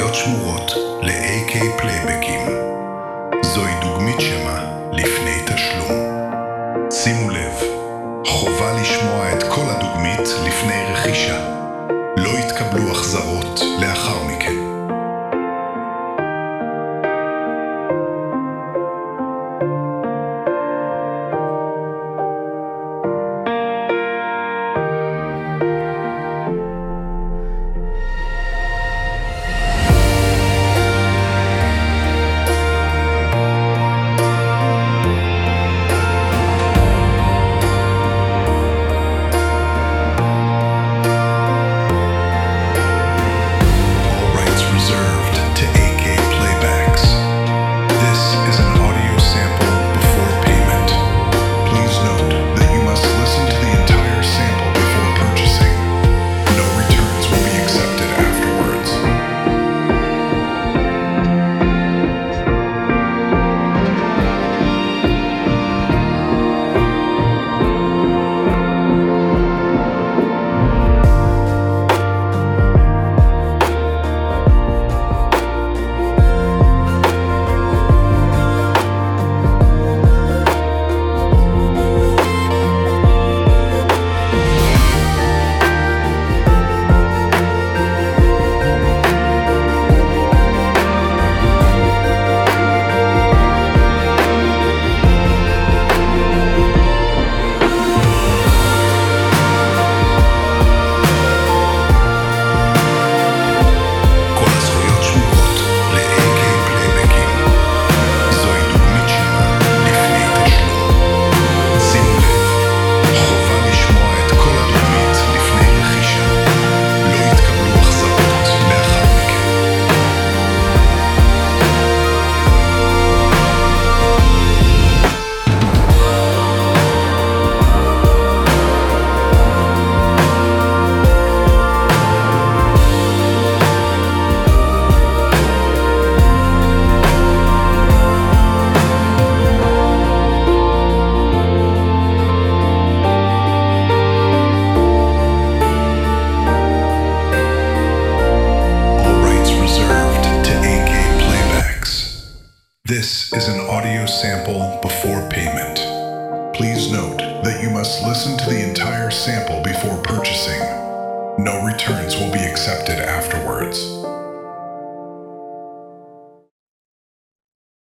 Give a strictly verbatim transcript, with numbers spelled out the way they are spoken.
הזכויות שמורות ל-איי קיי פלייבקים. זוהי דוגמית שמה לפני תשלום. שימו לב, חובה לשמוע את כל הדוגמית לפני רכישה. לא יתקבלו החזרות לאחר מכן. This is an audio sample before payment. Please note that you must listen to the entire sample before purchasing. No returns will be accepted afterwards.